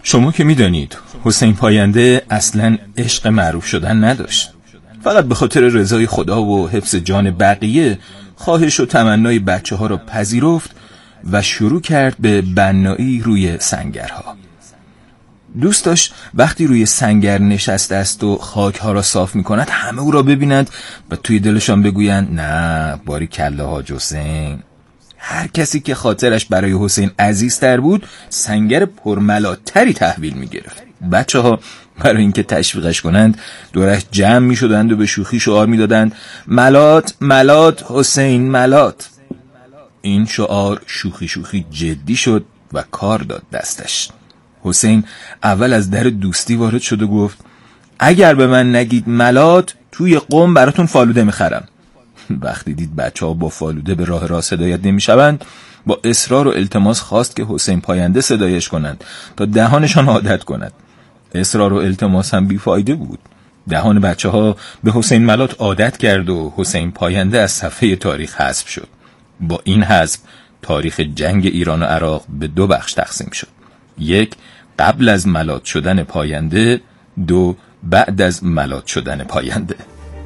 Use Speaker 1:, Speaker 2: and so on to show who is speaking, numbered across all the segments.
Speaker 1: شما که میدانید حسین پاینده اصلا عشق معروف شدن نداشت. فقط به خاطر رضای خدا و حفظ جان بقیه خواهش و تمنای بچه ها را پذیرفت و شروع کرد به بنایی روی سنگرها. دوست داشت وقتی روی سنگر نشسته است و خاک ها را صاف می کند همه او را ببینند و توی دلشان بگویند نه باری کله حاج حسین. هر کسی که خاطرش برای حسین عزیزتر بود سنگر پرملاتری تحویل می گرفت. بچه ها برای اینکه تشویقش کنند دورش جمع می شدند و به شوخی شعار می دادند ملات ملات حسین ملات. این شعار شوخی شوخی جدی شد و کار داد دستش. حسین اول از در دوستی وارد شد و گفت اگر به من نگید ملات توی قم براتون فالوده میخرم. وقتی دید بچه ها با فالوده به راه راست هدایت نمیشوند با اصرار و التماس خواست که حسین پاینده صدایش کنند تا دهانشان عادت کند. اصرار و التماس هم بیفایده بود. دهان بچه ها به حسین ملات عادت کرد و حسین پاینده از صفحه تاریخ حذف شد. با این حذف تاریخ جنگ ایران و عراق به 2 بخش تقسیم شد. 1 قبل از ملات شدن پاینده، 2 بعد از ملات شدن پاینده.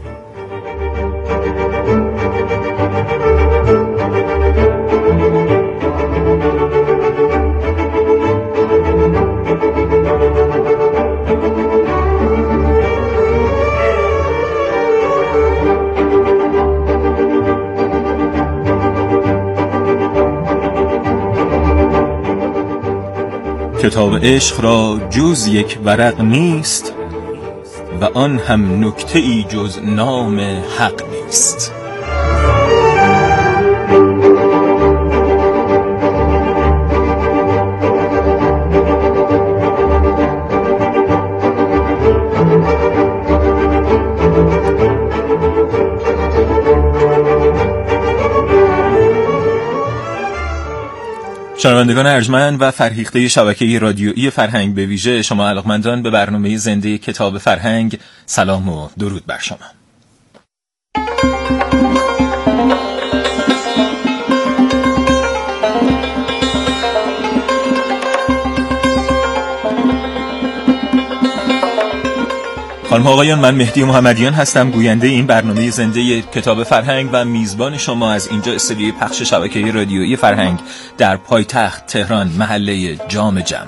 Speaker 1: کتاب عشق را جز یک ورق نیست و آن هم نکته ای جز نام حق نیست. شنوندگان ارجمند و فرهیخته شبکه رادیویی فرهنگ، به ویژه شما علاقمندان به برنامه زنده کتاب فرهنگ، سلام و درود بر شما. خانم ها آقایان، من مهدی محمدیان هستم، گوینده این برنامه زنده کتاب فرهنگ و میزبان شما از اینجا استودیوی پخش شبکه رادیویی فرهنگ در پایتخت تهران، محله جام جم.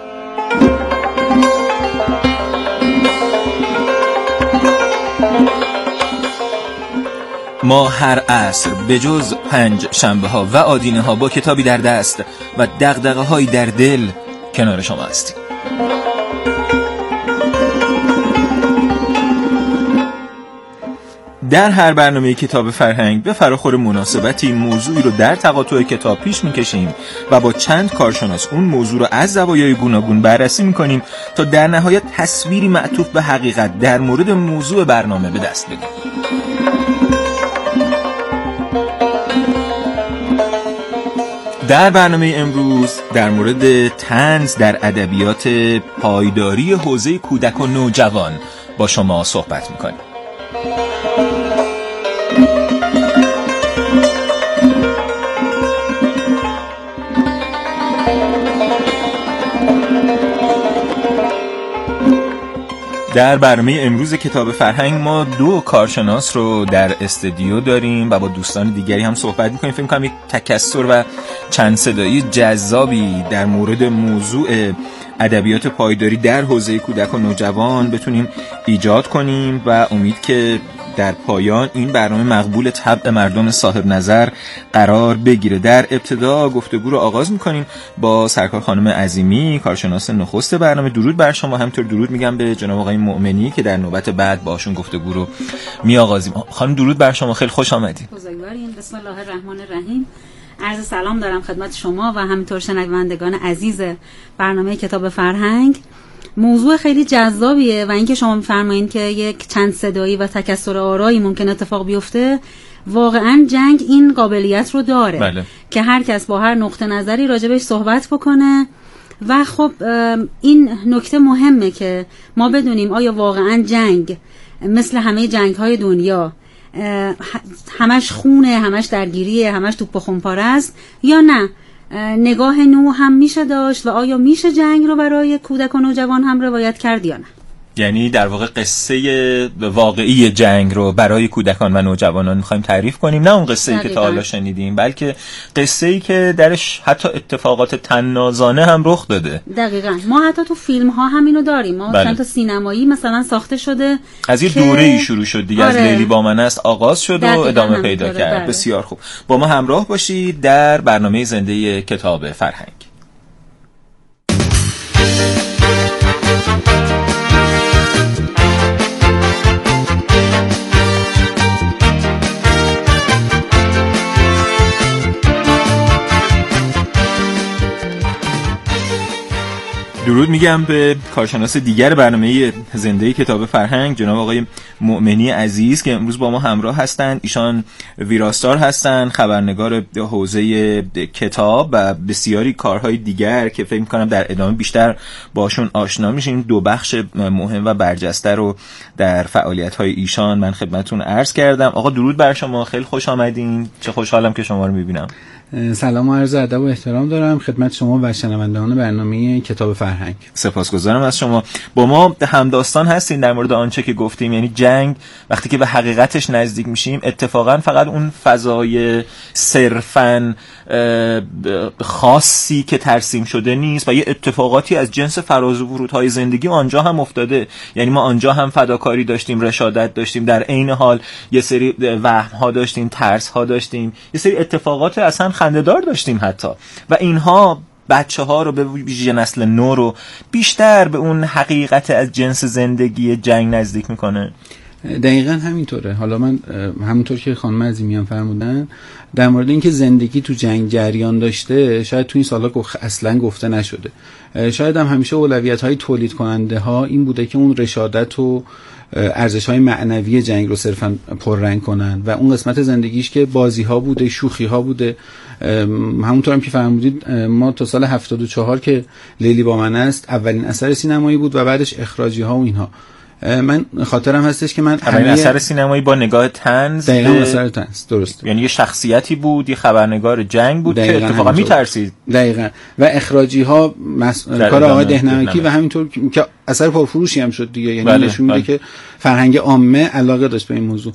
Speaker 1: ما هر عصر به جز 5 شنبه ها و آدینه ها با کتابی در دست و دغدغه هایی در دل کنار شما هستیم. در هر برنامه کتاب فرهنگ به فراخور مناسبتی موضوعی رو در تقاطع کتاب پیش میکشیم و با چند کارشناس اون موضوع رو از زوایای گوناگون بررسی میکنیم تا در نهایت تصویری معطوف به حقیقت در مورد موضوع برنامه به دست بدیم. در برنامه امروز در مورد طنز در ادبیات پایداری حوزه کودک و نوجوان با شما صحبت میکنیم. در برنامه امروز کتاب فرهنگ ما 2 کارشناس رو در استودیو داریم و با دوستان دیگری هم صحبت میکنیم. فکر میکنم یک تکثر و چند صدایی جذابی در مورد موضوع ادبیات پایداری در حوزه کودک و نوجوان بتونیم ایجاد کنیم و امید که در پایان این برنامه مقبول طبع مردم صاحب نظر قرار بگیره. در ابتدا گفتگو رو آغاز میکنیم با سرکار خانم عظیمی، کارشناس نخست برنامه. درود بر شما. همینطور درود میگم به جناب آقای مؤمنی که در نوبت بعد باشون گفتگو رو میآغازیم. خانم درود بر شما، خیلی خوش آمدید.
Speaker 2: بزرگوارین. بسم الله الرحمن الرحیم. عرض سلام دارم خدمت شما و همینطور شنوندگان عزیز برنامه کتاب فرهنگ. موضوع خیلی جذابیه و اینکه شما می‌فرمایید که یک چند صدایی و تکثر آرایی ممکن اتفاق بیفته، واقعا جنگ این قابلیت رو داره. بله. که هر کس با هر نقطه نظری راجبش صحبت بکنه و خب این نکته مهمه که ما بدونیم آیا واقعا جنگ مثل همه جنگ‌های دنیا همش خونه، همش درگیریه، همش توپ و خمپاره است یا نه؟ نگاه نو هم میشه داشت و آیا میشه جنگ رو برای کودک و نوجوان هم روایت کرد یا نه؟
Speaker 1: یعنی در واقع قصه واقعی جنگ رو برای کودکان و نوجوانان می‌خوایم تعریف کنیم، نه اون قصه‌ای که تا حالا شنیدیم، بلکه قصه‌ای که درش حتی اتفاقات طنازانه هم رخ داده.
Speaker 2: دقیقاً. ما حتی تو فیلم‌ها هم اینو داریم. ما چند تا سینمایی مثلا ساخته شده
Speaker 1: از یه دوره‌ای شروع شد دیگه. از لیلی با من است آغاز شد و ادامه پیدا کرد. بسیار خوب. با ما همراه باشید در برنامه زنده کتاب فرهنگ. درود میگم به کارشناس دیگر برنامه زنده کتاب فرهنگ، جناب آقای مؤمنی عزیز که امروز با ما همراه هستند. ایشان ویراستار هستند، خبرنگار حوزه کتاب و بسیاری کارهای دیگر که فکر میکنم در ادامه بیشتر باشون آشنا میشیم. دو بخش مهم و برجسته رو در فعالیت‌های ایشان من خدمتتون عرض کردم. آقا درود بر شما، خیلی خوش آمدین. چه خوشحالم که شما رو میبینم.
Speaker 3: سلام و عرض ادب و احترام دارم خدمت شما و شنوندگان برنامه کتاب فرهنگ.
Speaker 1: سپاسگزارم از شما. با ما همداستان هستین در مورد آنچه که گفتیم، یعنی جنگ وقتی که به حقیقتش نزدیک میشیم اتفاقا فقط اون فضای صرفاً خاصی که ترسیم شده نیست و یه اتفاقاتی از جنس فراز و ورودهای زندگی آنجا هم افتاده. یعنی ما آنجا هم فداکاری داشتیم، رشادت داشتیم، در عین حال یه سری وهم‌ها داشتیم، ترس‌ها داشتیم، یه سری اتفاقات اصلا خنده‌دار داشتیم حتی، و اینها بچه‌ها رو به ویژه نسل نو رو بیشتر به اون حقیقت از جنس زندگی جنگ نزدیک میکنه.
Speaker 3: دقیقاً همینطوره. حالا من همونطور که خانم عظیمیان فرمودن در مورد اینکه زندگی تو جنگ جریان داشته شاید تو این سالا اصلا گفته نشده. شاید هم همیشه اولویت‌های تولید کننده ها این بوده که اون رشادت و ارزش‌های معنوی جنگ رو صرفاً پررنگ کنن و اون قسمت زندگیش که بازی‌ها بوده، شوخی‌ها بوده. همونطور هم که فرمودید ما تا سال 74 که لیلی با من است اولین اثر سینمایی بود و بعدش اخراجی‌ها و اینها. من خاطرم هستش که من
Speaker 1: اولین اثر سینمایی با نگاه طنز.
Speaker 3: دقیقاً اثر طنز، درست.
Speaker 1: یعنی یه شخصیتی بود، یه خبرنگار جنگ بود که اتفاقا میترسید.
Speaker 3: دقیقاً. و اخراجی‌ها کار آقای دهنمکی و همینطور که اثر پرفروشی هم شد دیگه. یعنی نشون میده که فرهنگ عامه علاقه داشت به این موضوع.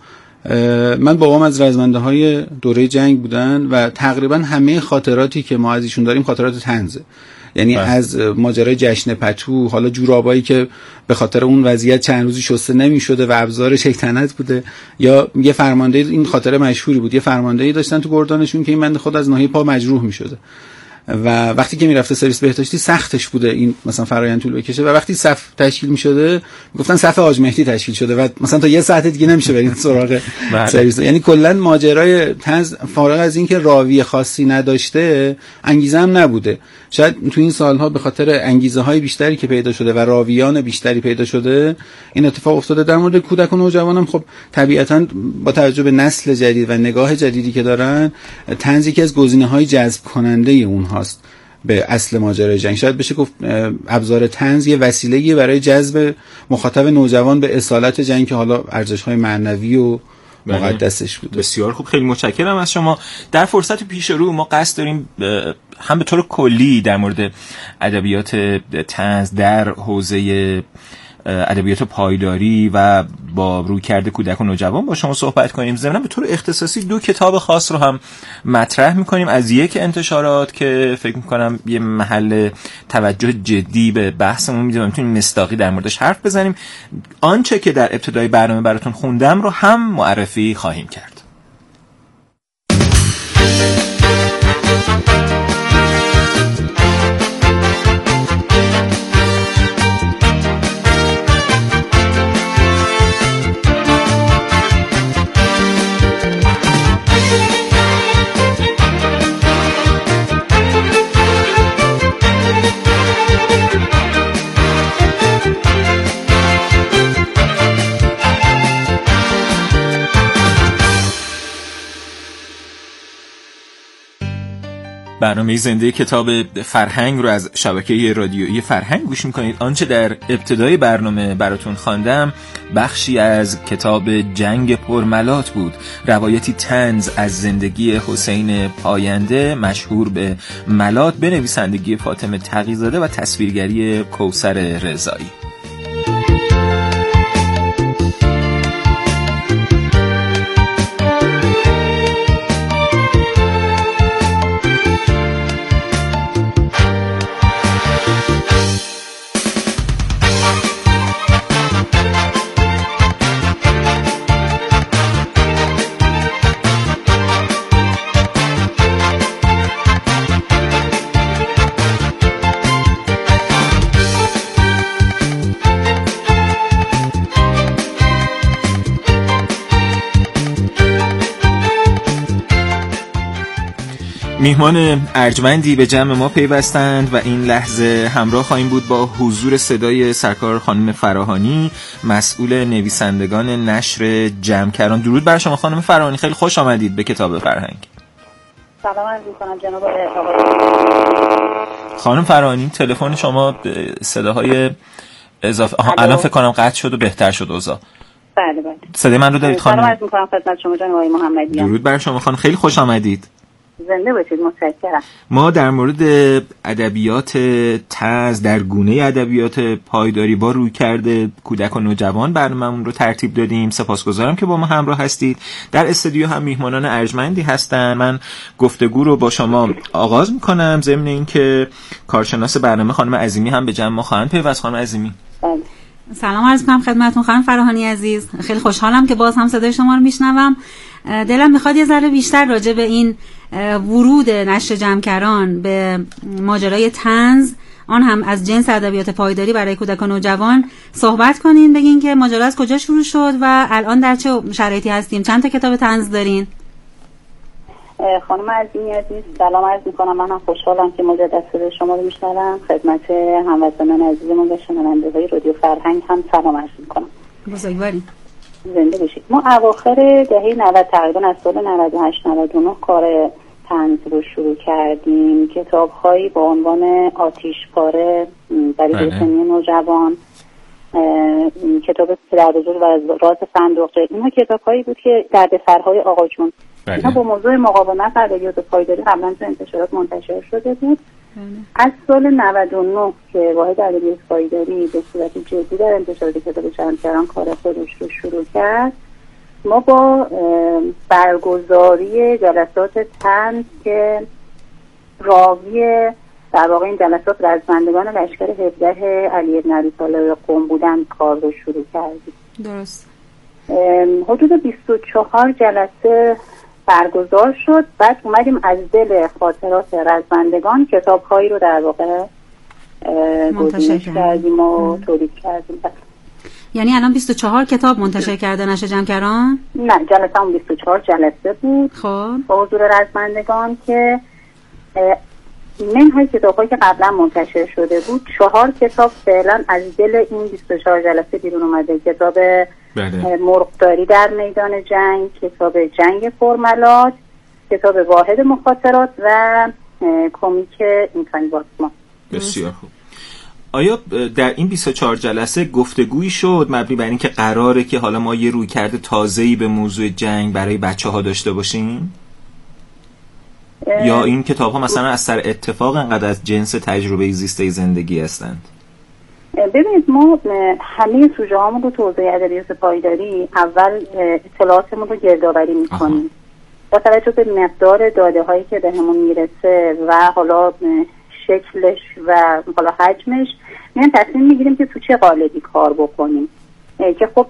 Speaker 3: من بابام از رزمنده‌های دوره جنگ بودن و تقریبا همه خاطراتی که ما از ایشون داریم خاطرات طنزه. یعنی از ماجرای جشن پتو، حالا جورابایی که به خاطر اون وضعیت چند روزی شسته نمی‌شده و ابزار شیطنت بوده، یا یه فرمانده، این خاطره مشهوری بود، یه فرماندهی داشتن تو گردانشون که این بنده خود از ناحیه پا مجروح می‌شده و وقتی که میرفته سرویس بهداشتی سختش بوده این مثلا فرآیند طول بکشه و وقتی صف تشکیل می‌شده گفتن صف حاج مهدی تشکیل شده و مثلا تا یه ساعت دیگه نمیشه برید سراغ سرویس. یعنی کلا ماجرای طنز فارغ از اینکه راوی خاصی نداشته انگیزه هم نبوده. شاید تو این سالها به خاطر انگیزه‌های بیشتری که پیدا شده و راویان بیشتری پیدا شده این اتفاق افتاده. در مورد کودک و نوجوانم خب طبیعتاً با توجه به نسل جدید و نگاه جدیدی که دارن طنز یکی از گزینه‌های جذب کننده اونهاست به اصل ماجرای جنگ. شاید بشه گفت ابزار طنز یه وسیله‌ای برای جذب مخاطب نوجوان به اصالت جنگ که حالا ارزش‌های معنوی و مقدسش بود.
Speaker 1: بسیار خوب، خیلی متشکرم از شما. در فرصت پیش رو ما قصد داریم هم به طور کلی در مورد ادبیات طنز در حوزه ادبیات پایداری و با رویکرد کودک و نوجوان با شما صحبت کنیم. ضمن به طور اختصاصی دو کتاب خاص رو هم مطرح می‌کنیم از یک انتشارات که فکر می‌کنم یه محل توجه جدی به بحثمون میده و می‌تونیم مصداقی در موردش حرف بزنیم. آنچه که در ابتدای برنامه براتون خوندم رو هم معرفی خواهیم کرد. برنامه زنده کتاب فرهنگ رو از شبکه رادیویی فرهنگ گوش میکنید. آنچه در ابتدای برنامه براتون خواندم بخشی از کتاب جنگ پرملات بود، روایتی طنز از زندگی حسین پاینده مشهور به ملات به نویسندگی فاطمه تقی‌زاده و تصویرگری کوثر رضایی. میهمان ارجمندی به جمع ما پیوستند و این لحظه همراه خواهیم بود با حضور صدای سرکار خانم فراهانی، مسئول نویسندگان نشر جمکران. درود بر شما خانم فراهانی، خیلی خوش آمدید به کتاب فرهنگ.
Speaker 4: سلام عرض می‌کنم جناب آقای.
Speaker 1: خانم فراهانی تلفن شما صداهای اضافه الان فکر کنم قطع شد و بهتر شد اوضاع.
Speaker 4: بله بله.
Speaker 1: صدای من رو دارید خانم؟
Speaker 4: سلام عرض می‌کنم خدمت شما جناب آقای محمدی.
Speaker 1: درود بر شما خانم، خیلی خوش آمدید.
Speaker 4: زنده باشید، متشکرم.
Speaker 1: ما در مورد ادبیات طنز در گونه ادبیات پایداری با رویکرد کودک و نوجوان برنامه‌مون رو ترتیب دادیم. سپاسگزارم که با ما همراه هستید. در استودیو هم میهمانان ارجمندی هستن. من گفتگو رو با شما آغاز میکنم، ضمن اینکه کارشناس برنامه خانم عظیمی هم به جمع ما خواهند پیوست. خانم عظیمی
Speaker 4: بله.
Speaker 2: سلام عرض می‌کنم خدمتتون خانم فراهانی عزیز. خیلی خوشحالم که باز هم صدای شما رو میشنوم. دلم میخواد یه ذره بیشتر راجع به این ورود نشر جمکران به ماجرای طنز، آن هم از جنس ادبیات پایداری برای کودک و نوجوان صحبت کنین. بگین که ماجرا از کجا شروع شد و الان در چه شرایطی هستیم. چند تا کتاب طنز دارین؟
Speaker 4: خانم عظیمی عزیز سلام عرض میکنم. من هم خوشحالم که مجدد صدای شما رو میشنوم. خدمت هموطنان عزیزمون و شنونده‌های رادیو فرهنگ هم سلام عرض میکنم.
Speaker 2: بزرگوارین.
Speaker 4: زنده باشید. ما اواخر دهه 90 تقریبا از سال 98 99 کار طنز رو شروع کردیم. کتاب‌هایی با عنوان آتیشپاره برای سنی نوجوان، کتاب پدر بزرگ و راز صندوقچه، اینا کتاب‌هایی بود که دردسرهای آقا جون اینا با موضوع مقاومت در ادبیات پایداری قبلا تو انتشارات منتشر شده بود. از سال 99 که واحد ادبیات پایداری به صورت جدی در انتشارات کتاب جمکران کار خودش رو شروع کرد، ما با برگزاری جلسات طنز که راوی در واقع این جلسات رزمندگان لشکر 17 علی بن ابی طالب قم بودن کار رو شروع کردیم.
Speaker 2: درست.
Speaker 4: حدود 24 جلسه برگزار شد. بعد اومدیم از دل خاطرات رزمندگان کتاب‌هایی رو در واقع گزینش کردیم و تولید کردیم.
Speaker 2: یعنی الان 24 کتاب منتشر کرده نشر جمکران؟
Speaker 4: نه، جلسه هم 24 جلسه بود.
Speaker 2: خب
Speaker 4: با حضور رزمندگان که منهای کتاب‌هایی که قبلا منتشر شده بود 4 کتاب فعلا از دل این 24 جلسه بیرون اومده. کتاب مرغداری در میدان جنگ، کتاب جنگ پرملات، کتاب واحد مخاطرات و کمیک اینکانی واسما.
Speaker 1: بسیار خوب. آیا در این 24 جلسه گفتگویی شد مبنی بر اینکه قراره که حالا ما یه رویکرد تازه‌ای به موضوع جنگ برای بچه‌ها داشته باشیم؟ یا این کتاب‌ها مثلا از سر اتفاق انقدر از جنس تجربه زیسته زندگی هستند؟
Speaker 4: ببینید ما همه سوژه هامون رو تو حوزه ادبیات پایداری اول اطلاعاتمون رو گردآوری می‌کنیم. با توجه به مقدار داده هایی که بهمون میرسه و حالا شکلش و حالا حجمش میان تصمیم میگیریم که تو چه قالبی کار بکنیم. که خب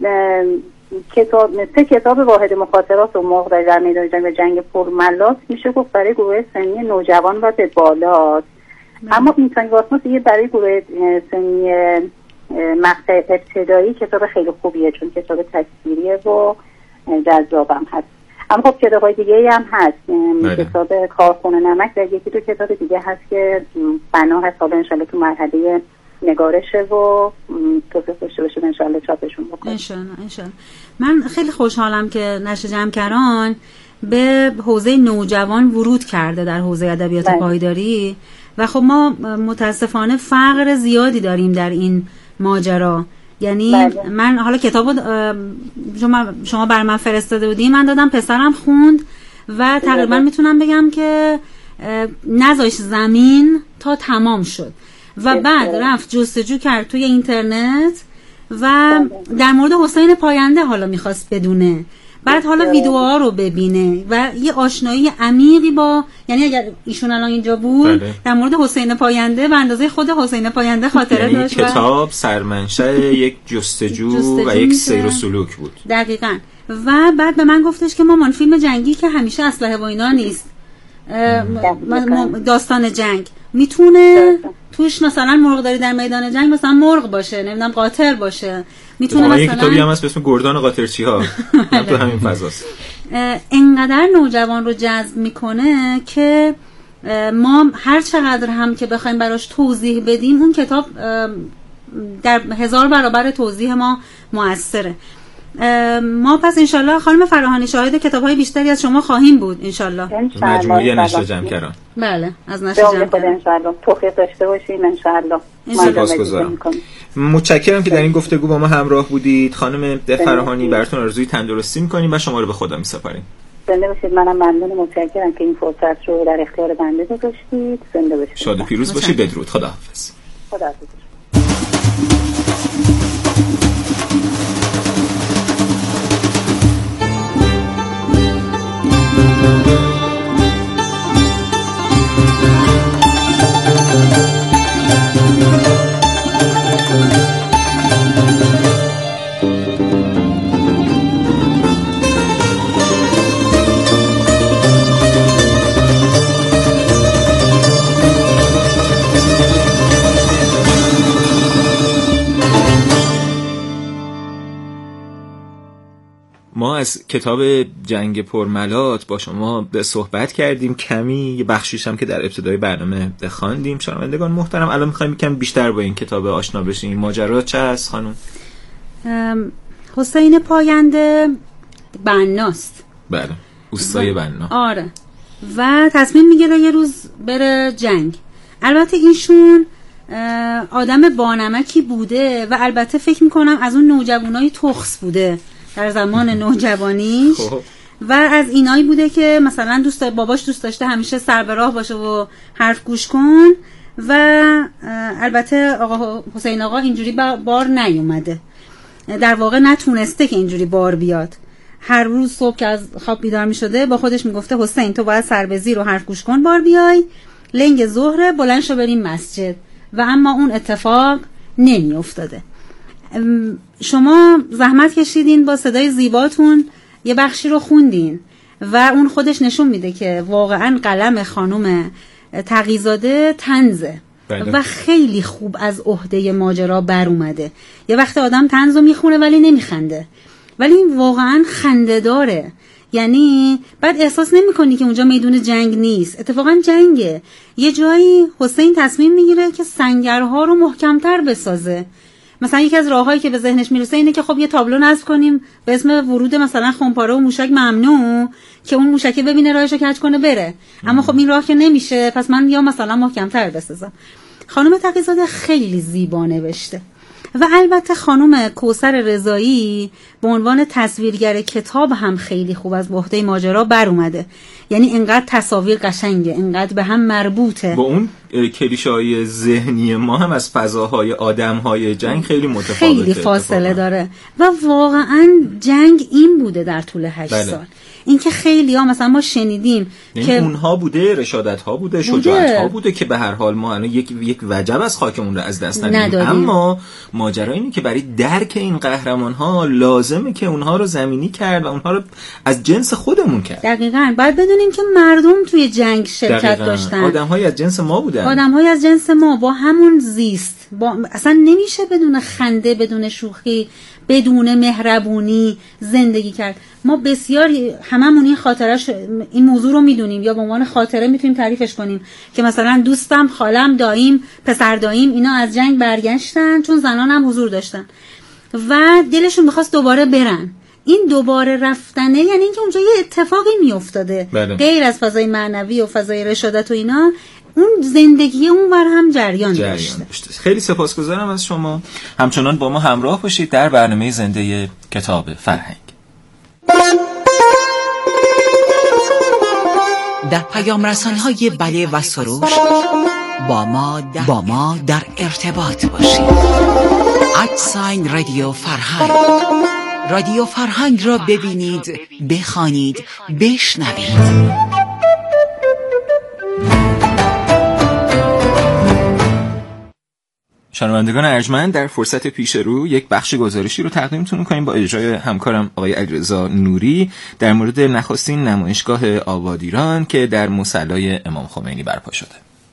Speaker 4: کتاب واحد مخاطرات و مرغداری در میدان جنگ و جنگ پرملات میشه گفت برای گروه سنی نوجوان و به بالاست. اما اینکانی واسما دیگه برای گروه سنی مقطع ابتدایی کتاب خیلی خوبیه، چون کتاب تصویریه و جذابم هست. اما خب کتاب‌های دیگه هم هست. کتاب کارخونه نمک و یکی دو کتاب دیگه هست که بنا هست حالا انشالله تو مرحله نگارشه و توفیق داشته باشید انشالله چاپشون بکنیم.
Speaker 2: انشالله. من خیلی خوشحالم که نشر جمکران به حوزه نوجوان ورود کرده در حوزه ادبیات پایداری و خب ما متاسفانه فقر زیادی داریم در این ماجرا. یعنی من حالا کتابو شما بر من فرستاده بودی، من دادم، پسرم خوند و تقریبا میتونم بگم که نذاش زمین تا تمام شد و بعد رفت جستجو کرد توی اینترنت و در مورد حسین پاینده حالا میخواست بدونه، بعد حالا ویدیوها رو ببینه و یه آشنایی عمیقی با، یعنی اگر ایشون الان اینجا بود در مورد حسین پاینده و اندازه خود حسین پاینده خاطره داشت.
Speaker 1: کتاب سرمنشأ یک جستجو و یک سیر و سلوک بود.
Speaker 2: دقیقاً. و بعد به من گفتش که مامان فیلم جنگی که همیشه اسلحه و اینا نیست، داستان جنگ میتونه توش مثلا مرغداری در میدان جنگ مثلا مرغ باشه، نمیدونم قاطر باشه، میتونه مثلا
Speaker 1: کتابی هم هست به اسم گردان قاطرچی‌ها تو همین فضاست.
Speaker 2: اینقدر نوجوان رو جذب میکنه که ما هر چقدر هم که بخوایم براش توضیح بدیم اون کتاب در 1000 برابر توضیح ما مؤثره. ما پس انشالله خانم فراهانی شاهد کتاب‌های بیشتری از شما خواهیم بود انشالله.
Speaker 1: مجموعه نشر جمکران.
Speaker 2: بله از نشر جمکران
Speaker 4: انشالله توفیق داشته باشین انشالله.
Speaker 1: سپاسگزارم. متشکرم که در این گفتگو با ما همراه بودید. خانم فراهانی براتون آرزوی تندرستی می‌کنیم و شما رو به خدا می‌سپاریم.
Speaker 4: زنده باشید. منم ممنون، متشکرم که این فرصت رو در اختیار بنده گذاشتید. زنده باشید.
Speaker 1: شاد و پیروز باشید. بدرود. خداحافظ.
Speaker 4: خداحافظ.
Speaker 1: ما از کتاب جنگ پرملات با شما به صحبت کردیم، کمی یه بخشیش هم که در ابتدای برنامه خواندیم. شنوندگان محترم، الان می‌خوایم یکم بیشتر با این کتاب آشنا بشیم. ماجرا چه است خانم؟
Speaker 2: حسین پاینده بناست.
Speaker 1: بله، اوستای بنا.
Speaker 2: آره. و تصمیم میگیره یه روز بره جنگ. البته ایشون آدم بانمکی بوده و البته فکر میکنم از اون نوجوانای تخس بوده در زمان نوجوانیش و از اینایی بوده که مثلا باباش دوست داشته همیشه سر به راه باشه و حرف گوش کن و البته آقا حسین آقا اینجوری بار نیومده، در واقع نتونسته که اینجوری بار بیاد. هر روز صبح که از خواب بیدار می شده با خودش می گفته حسین تو باید سر به زیر و حرف گوش کن بار بیای، لنگ ظهر بلند شو بریم مسجد، و اما اون اتفاق نمی افتاده. شما زحمت کشیدین با صدای زیباتون یه بخشی رو خوندین و اون خودش نشون میده که واقعا قلم خانم تقی‌زاده طنزه و خیلی خوب از عهده ماجرا بر اومده. یه وقت آدم طنزو میخونه ولی نمیخنده، ولی این واقعا خنده داره. یعنی بعد احساس نمی‌کنی که اونجا میدون جنگ نیست، اتفاقا جنگه. یه جایی حسین تصمیم میگیره که سنگرها رو محکمتر بسازه. مثلا یکی از راههایی که به ذهنش میرسه اینه که خب یه تابلو نصب کنیم به اسم ورود مثلا خمپاره و موشک ممنوع که اون موشکه ببینه راهشو کج کنه بره. اما خب این راه که نمیشه، پس من یا مثلا محکمتر بسازم. خانم تقی‌زاده خیلی زیبا نوشته و البته خانم کوثر رضایی به عنوان تصویرگر کتاب هم خیلی خوب از عهده ماجرا بر اومده. یعنی اینقدر تصاویر قشنگه، اینقدر به هم مربوطه.
Speaker 1: با اون کلیشه‌های ذهنی ما هم از فضاهای آدم‌های جنگ خیلی متفاوته،
Speaker 2: خیلی فاصله داره و واقعا جنگ این بوده در طول 8 سال. این که خیلی ها مثلا ما شنیدیم
Speaker 1: که اونها بوده، رشادت ها بوده، شجاعت ها بوده که به هر حال ما یک وجب از خاکمون رو از دست ندیم. اما ماجرا اینه که برای درک این قهرمان ها لازمه که اونها رو زمینی کرد و اونها رو از جنس خودمون کرد.
Speaker 2: دقیقاً. باید بدونیم که مردم توی جنگ شرکت داشتن.
Speaker 1: آدم‌های از جنس ما بودن بودن.
Speaker 2: آدم‌های از جنس ما با همون زیست، اصلا نمیشه بدون خنده، بدون شوخی، بدون مهربونی زندگی کرد. ما بسیار هممون این خاطرش، این موضوع رو میدونیم یا به عنوان خاطره میتونیم تعریفش کنیم که مثلا دوستم، خالم، داییم، پسر داییم اینا از جنگ برگشتن چون زنان هم حضور داشتن و دلشون می‌خواست دوباره برن. این دوباره رفتنه یعنی اینکه اونجا یه اتفاقی میافتاده غیر از فضای معنوی و فضای رشادت و اینا، اون زندگی اون بر هم جریان داشته.
Speaker 1: خیلی سپاسگزارم از شما. همچنان با ما همراه باشید در برنامه زنده کتاب فرهنگ.
Speaker 5: در پیام رسان‌های بله و سروش با ما در ارتباط باشید. @رادیو فرهنگ. رادیو فرهنگ را ببینید، بخوانید، بشنوید.
Speaker 1: شنوندگان ارجمند، در فرصت پیش رو یک بخش گزارشی رو تقدیمتون می‌کنیم با اجرای همکارم آقای علیرضا نوری در مورد نخستین نمایشگاه آباد ایران که در مصلی امام خمینی برپا شده.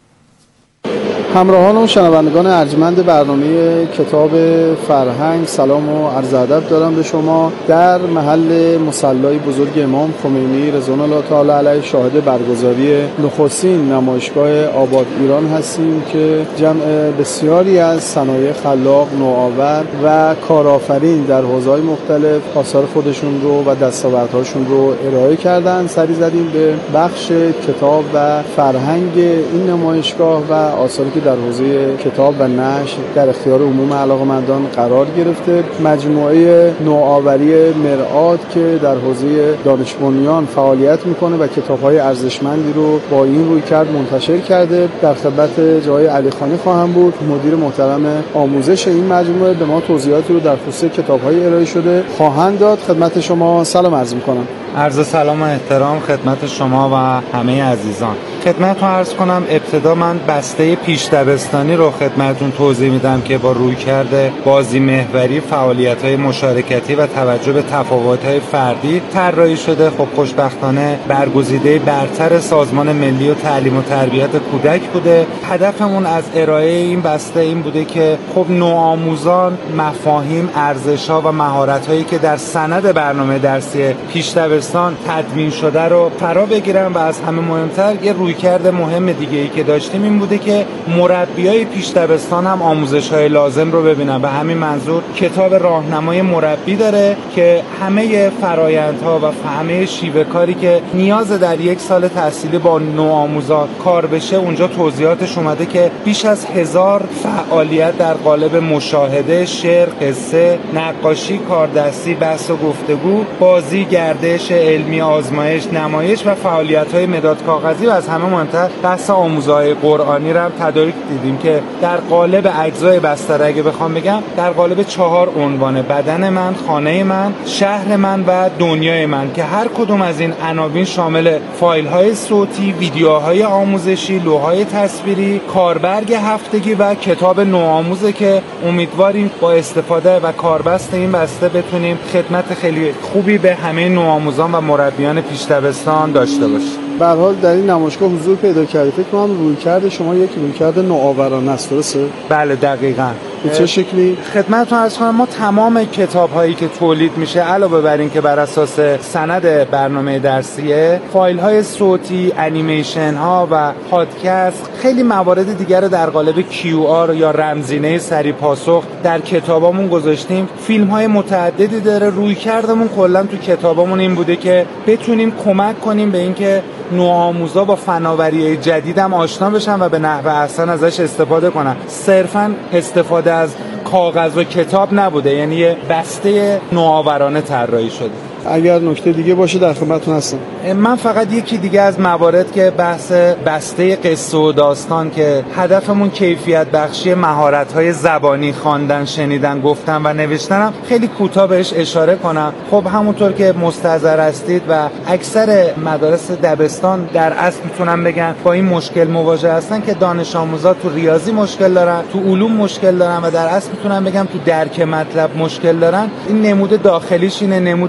Speaker 3: همراهان و شنوندگان ارجمند برنامه کتاب فرهنگ، سلام و عرض ادب دارم به شما. در محل مصلی بزرگ امام خمینی رضوان الله تعالی علیه شاهد برگزاری نخستین نمایشگاه آباد ایران هستیم که جمع بسیاری از صنایع خلاق، نوآور و کارآفرین در حوزه‌های مختلف آثار خودشون رو و دستاوردهاشون رو ارائه کردن. سری زدیم به بخش کتاب و فرهنگ این نمایشگاه و آثاری که در حوزه کتاب و نشر در اختیار عموم علاقه‌مندان قرار گرفته. مجموعه نوآوری مرآت که در حوزه دانش بنیان فعالیت میکنه و کتاب‌های ارزشمندی رو با این رویکرد منتشر کرده. در خدمت جای علیخانی خواهم بود. مدیر محترم آموزش این مجموعه به ما توضیحاتی رو در خصوص کتاب‌های ارائه شده خواهند داد. خدمت شما سلام عرض میکنم.
Speaker 6: عرض سلام و احترام خدمت شما و همه عزیزان. خدمتتون عرض کنم ابتدا من بسته پیش دبستانی رو خدمتتون توضیح میدم که با رویکرد بازی محوری، فعالیت‌های مشارکتی و توجه به تفاوت‌های فردی طراحی شده. خب خوشبختانه برگزیده برتر سازمان ملی و تعلیم و تربیت کودک بوده. هدفمون از ارائه این بسته این بوده که خب نوآموزان مفاهیم، ارزش‌ها و مهارت‌هایی که در سند برنامه درسی پیش دبستان تدوین شده رو فرا بگیرن و از همه مهمتر یه رویکرد مهم دیگه‌ای که داشتیم این بوده که مربیای پیش دبستان هم آموزش‌های لازم رو ببینن. به همین منظور کتاب راهنمای مربی داره که همه فرآیندها و همه شیوه کاری که نیاز در یک سال تحصیلی با نوآموزان کار بشه اونجا توضیحاتش اومده که بیش از 1000 فعالیت در قالب مشاهده، شعر، قصه، نقاشی، کاردستی، بحث و گفتگو، بازی، گردش علمی، آزمایش، نمایش و فعالیت‌های مداد کاغذی و از همه مهمتر بحث آموزه‌های قرآنی رو هم تدارک دیدیم که در قالب اجزای بستر اگه بخوام بگم در قالب 4 عنوان: بدن من، خانه من، شهر من و دنیای من، که هر کدوم از این عناوین شامل فایل‌های صوتی، ویدیوهای آموزشی، لوح‌های تصویری، کاربرگ هفتگی و کتاب نوآموزه که امیدواریم با استفاده و کاربست این بسته بتونیم خدمت خیلی خوبی به همه نوآموزان و مربیان پیش دبستان داشته باشیم.
Speaker 3: به هر حال در این نمایشگاه حضور پیدا کردید. فکر کنم رویکرد شما یک رویکرد نوآورانه است، درسته؟
Speaker 6: بله دقیقاً.
Speaker 3: به چه شکلی؟
Speaker 6: خدمتتون عرض کنم ما تمام کتاب‌هایی که تولید میشه علاوه بر این که بر اساس سند برنامه درسیه، فایل‌های صوتی، انیمیشن‌ها و پادکست، خیلی موارد دیگر رو در قالب QR یا رمزینه سری پاسخ در کتابامون گذاشتیم. فیلم‌های متعددی داره. رویکردمون کلاً تو کتابامون این بوده که بتونیم کمک کنیم به اینکه نوآموزا با فناوری‌های جدید هم آشنا بشن و به نحو احسن ازش استفاده کنن. صرفاً استفاده از کاغذ و کتاب نبوده، یعنی یه بسته نوآورانه طراحی شده.
Speaker 3: اگر نکته دیگه باشه در خدمتتون هستم.
Speaker 6: من فقط یکی دیگه از موارد که بحث بسته قصه و داستان که هدفمون کیفیت بخشی مهارت‌های زبانی، خواندن، شنیدن، گفتن و نوشتنم، خیلی کوتاه بهش اشاره کنم. خب همونطور که مستحضر هستید و اکثر مدارس دبستان در اصل میتونم بگن با این مشکل مواجه هستن که دانش آموزا تو ریاضی مشکل دارن، تو علوم مشکل دارن و در اصل میتونم بگم تو درک مطلب مشکل دارن. این نمود داخلیش اینه، نمود بیرونی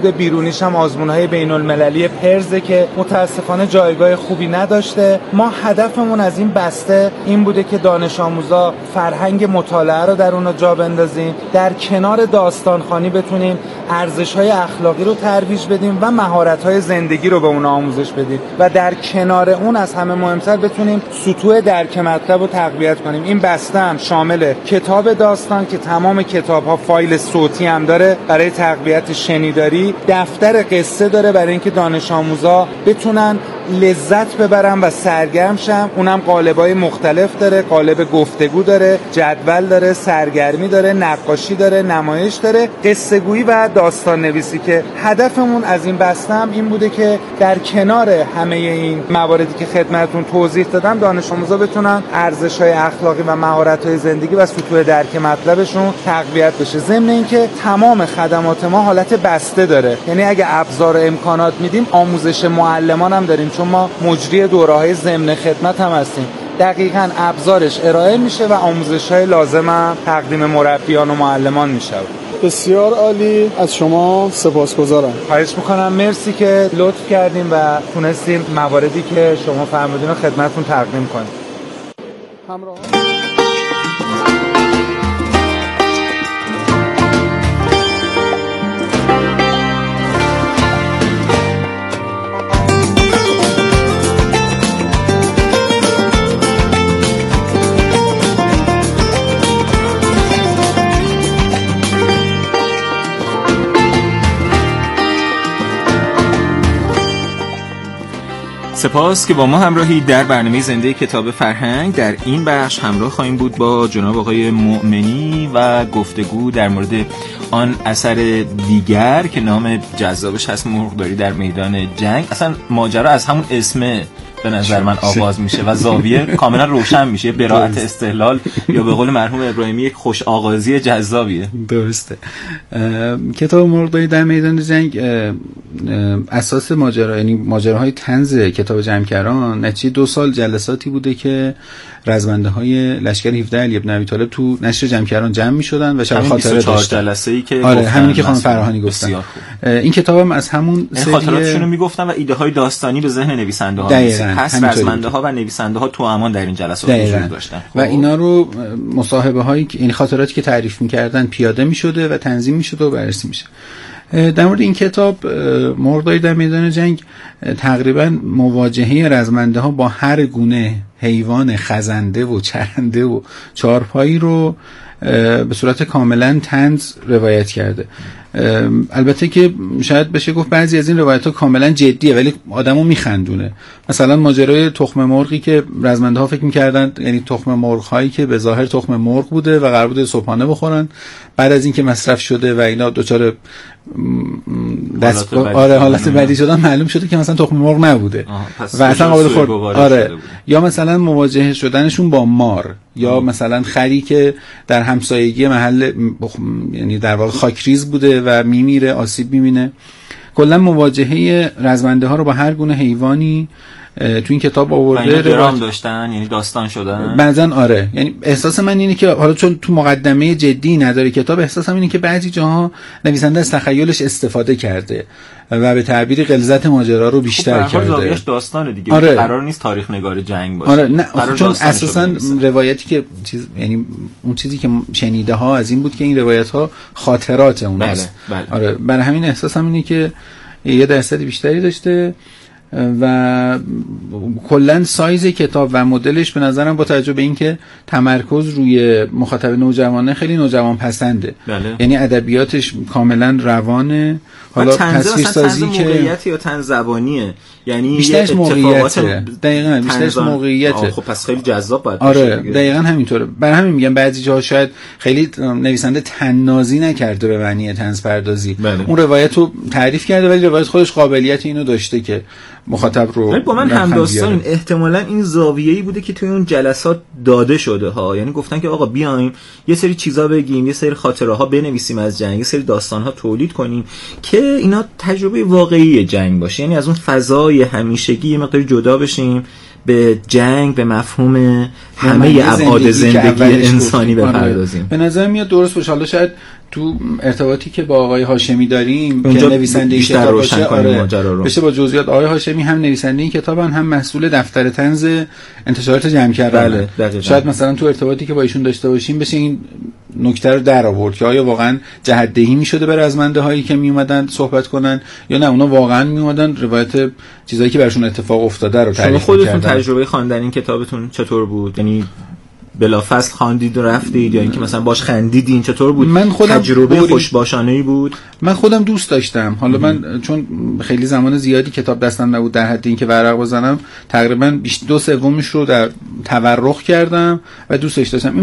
Speaker 6: آزمونیش هم آزمون‌های بین‌المللی پرزه که متاسفانه جایگاه خوبی نداشته. ما هدفمون از این بسته این بوده که دانش آموزا فرهنگ مطالعه رو در اونها جا بندازیم، در کنار داستانخوانی بتونیم ارزش‌های اخلاقی رو ترویج بدیم و مهارت‌های زندگی رو به اونها آموزش بدیم و در کنار اون از همه مهمتر بتونیم سطوح درک مطلب رو تقویت کنیم. این بسته هم شامل کتاب داستان که تمام کتاب‌ها فایل صوتی هم داره برای تقویت شنیداری، دفتر قصه داره برای اینکه دانش آموزا بتونن لذت ببرن و سرگرم شن. اونم قالب‌های مختلف داره، قالب گفتگو داره، جدول داره، سرگرمی داره، نقاشی داره، نمایش داره، قصه گویی و داستان نویسی که هدفمون از این بسته هم این بوده که در کنار همه این مواردی که خدمتتون توضیح دادم دانش آموزا بتونن ارزش‌های اخلاقی و مهارت‌های زندگی و سطوح درک مطلبشون تقویت بشه. ضمن اینکه تمام خدمات ما حالت بسته داره، یعنی اگه ابزار و امکانات میدیم آموزش معلمان هم داریم، چون ما مجری دوره‌های ضمن خدمت هم هستیم. دقیقاً ابزارش ارائه میشه و آموزش‌های لازم هم تقدیم مربیان و معلمان میشه.
Speaker 7: بسیار عالی، از شما سپاسگزارم.
Speaker 6: خواهش میکنم، مرسی که لطف کردیم و تونستیم مواردی که شما فرمودین رو خدمتتون تقدیم کنیم. همراه
Speaker 1: سپاس که با ما همراهی در برنامه زنده کتاب فرهنگ. در این بخش همراه خواهیم بود با جناب آقای مؤمنی و گفتگو در مورد آن اثر دیگر که نام جذابش هست مرغداری در میدان جنگ. اصلا ماجرا از همون اسم به نظر من آغاز میشه و زاویه کاملا روشن میشه، براءت استحلال یا به قول مرحوم ابراهیمی یک خوش آغازی جذابیه.
Speaker 3: درسته. کتاب مرغداری در میدان جنگ اساس ماجرا، یعنی ماجراهای طنز کتاب جمکران نتیجه 2 سال جلساتی بوده که رزمنده‌های لشکر 17 علی ابن ابی طالب تو نشر جمکران جمع می‌شدن و شب خاطره داشتن.
Speaker 1: جلسه‌ای که
Speaker 3: آره همینی که خانم فراهانی گفتن. این کتابم از همون
Speaker 1: سری خاطراتشون رو میگفتن و ایده‌های داستانی به ذهن نویسنده‌ها می‌رسید. پس رزمنده‌ها و نویسنده‌ها تو امان در این جلسات حضور داشتن
Speaker 3: و اینا رو مصاحبه‌هایی، این خاطراتی که تعریف می‌کردن پیاده می‌شده و تنظیم می‌شده و بررسی میشه. در مورد این کتاب مرغداری در میدان جنگ تقریبا مواجهه رزمنده‌ها با هر گونه حیوان خزنده و چرنده و چارپایی رو به صورت کاملا طنز روایت کرده. البته که شاید بشه گفت بعضی از این روایت‌ها کاملا جدیه ولی آدمو میخندونه. مثلا ماجرای تخم مرغی که رزمنده‌ها فکر می‌کردن، یعنی تخم مرغ‌هایی که به ظاهر تخم مرغ بوده و قرار بوده صبحانه بخورن، بعد از اینکه مصرف شده و اینا دچار حالت بعدی شدن معلوم شده که مثلا تخم مرغ نبوده و اصلا قابل خورد. یا مثلا مواجهه شدنشون با مار، یا مثلا خری که در همسایگی محل یعنی در واقع خاکریز بوده و میمیره، آسیب میبینه. کلا مواجهه رزمنده ها رو با هر گونه حیوانی تو این کتاب آورده.
Speaker 1: درام داشتن، یعنی داستان شدن
Speaker 3: بعضن. آره، یعنی احساس من اینه که حالا چون تو مقدمه جدی نداره کتاب، احساسم اینه که بعضی جاها نویسنده از تخیلش استفاده کرده و به تعبیری غلظت ماجرا رو بیشتر کرده.
Speaker 1: زاویه‌اش داستانه دیگه.
Speaker 3: آره.
Speaker 1: قرار نیست تاریخ نگار جنگ باشه.
Speaker 3: آره، نه چون اساسا روایتی که یعنی اون چیزی که شنیده ها از این بود که این روایت ها خاطرات اوناست.
Speaker 1: بله.
Speaker 3: آره، برای همین احساسم اینه که یه درصد بیشتری داشته و کلا سایز کتاب و مدلش به نظرم با توجه به اینکه تمرکز روی مخاطب نوجوانه خیلی نوجوان پسنده.
Speaker 1: بله.
Speaker 3: یعنی ادبیاتش کاملا روانه.
Speaker 1: حالا تصویرسازی که موقعیتی یا طنز زبانیه، یعنی
Speaker 3: بیشترش موقعیته. دقیقاً بیشترش موقعیته.
Speaker 1: خب پس خیلی جذاب باید
Speaker 3: باشه. آره دقیقاً همینطوره. برای همین میگم بعضی جاها شاید خیلی نویسنده طنازی نکرده به معنی طنز پردازی.
Speaker 1: بله.
Speaker 3: اون روایتو تعریف کرده ولی روایت خودش قابلیت اینو داشته که مخاطب رو
Speaker 1: با من همداستان. احتمالاً این زاویه‌ای بوده که توی اون جلسات داده شده ها، یعنی گفتن که آقا بیایم یه سری چیزا بگیم، یه سری خاطره ها بنویسیم از جنگ، یه سری داستان ها تولید کنیم که اینا تجربه واقعی جنگ باشه، یعنی از اون فضای همیشگی یه مقدار جدا بشیم،
Speaker 8: به جنگ، به مفهوم همه ابعاد زندگی انسانی بپردازیم.
Speaker 3: به نظر میاد درست باشه. حالا شاید تو ارتباطی که با آقای هاشمی داریم که نویسنده کتاب باشه، بشه با جزئیات. آقای هاشمی هم نویسنده این کتابن، هم مسئول دفتر طنز انتشارات جمع کردن. شاید مثلا تو ارتباطی که با ایشون داشته باشیم بشه این نکته رو در آورد که آیا واقعا جهت‌دهی می‌شده به رزمنده هایی که میومدن صحبت کنن یا نه اونا واقعا میومدن روایت چیزایی که براشون اتفاق افتاده رو تعریف
Speaker 8: می‌کردن. شما خودتون تجربه خواندن این کتابتون چطور بود؟ یعنی بلافاصله خواندید و رفتید یا اینکه مثلا باش خندیدین؟ چطور بود؟
Speaker 3: من خودم
Speaker 8: تجربه خوشباشانه‌ای بود.
Speaker 3: من خودم دوست داشتم. حالا من چون خیلی زمان زیادی کتاب دستم نبود در حد اینکه ورق بزنم، تقریبا 2/3 رو در تورق کردم و دوستش داشتم.